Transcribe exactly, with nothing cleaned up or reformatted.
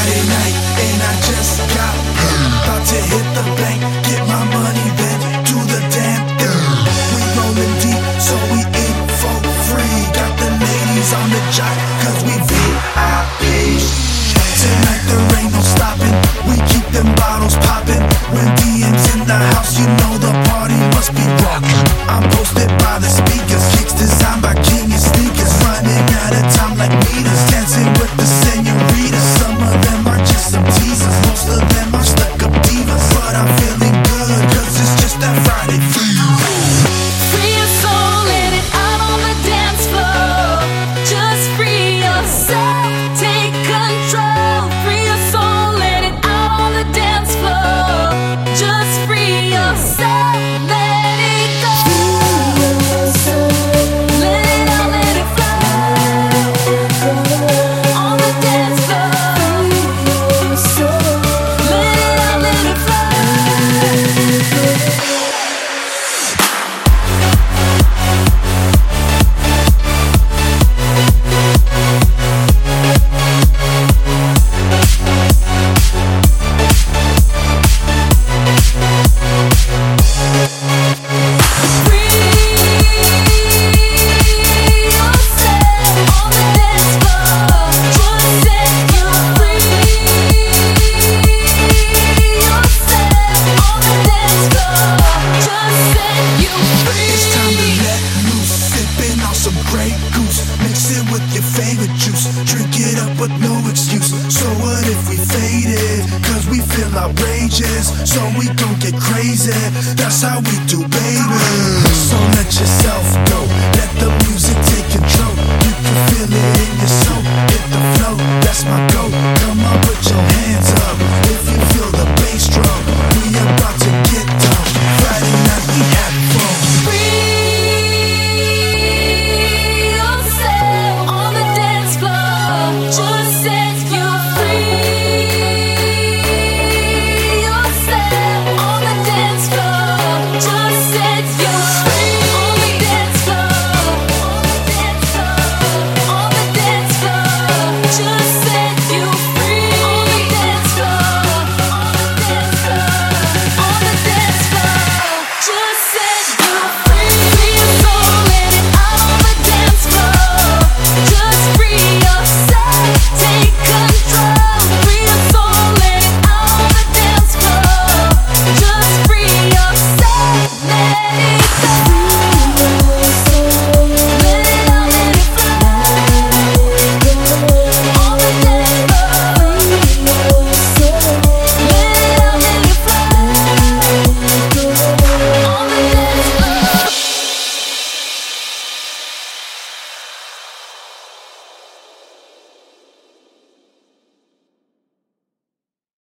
Friday night and I just got paid. About to hit the bank, get my money, then do the damn thing. We rollin' deep, so we eat for free. Got the ladies on the jock, cause we V I P. Tonight there ain't no stopping, we keep them bottles poppin'. When D M's in the house, you know the party must be rockin'. I'm posted by the speakers, kicks designed by King and sneakers. Running out of time like meters, dancing with the senoritas. Some of them are just some teasers, most of them are stuck up divas. But I'm feeling good, cause it's just that Friday fever. Free your soul, let it out on the dance floor. Just free yourself, take control. Free your soul, let it out on the dance floor. Just free yourself, let it go. Let it out, let it flow. On the dance floor. Let it out, let it flow. But no excuse. So what if we faded? Cause we feel outrageous, so we gon' get crazy. That's how we do, baby. So let yourself go, let the music take control. You can feel it in your soul, hit the flow, that's my goal. Come on, put your hands up if you feel the bass drum. We about to get down, Friday night we have fun. Just set you free. Yourself on the dance floor. Just set you free. On the dance floor. On the dance floor. On the dance floor. Just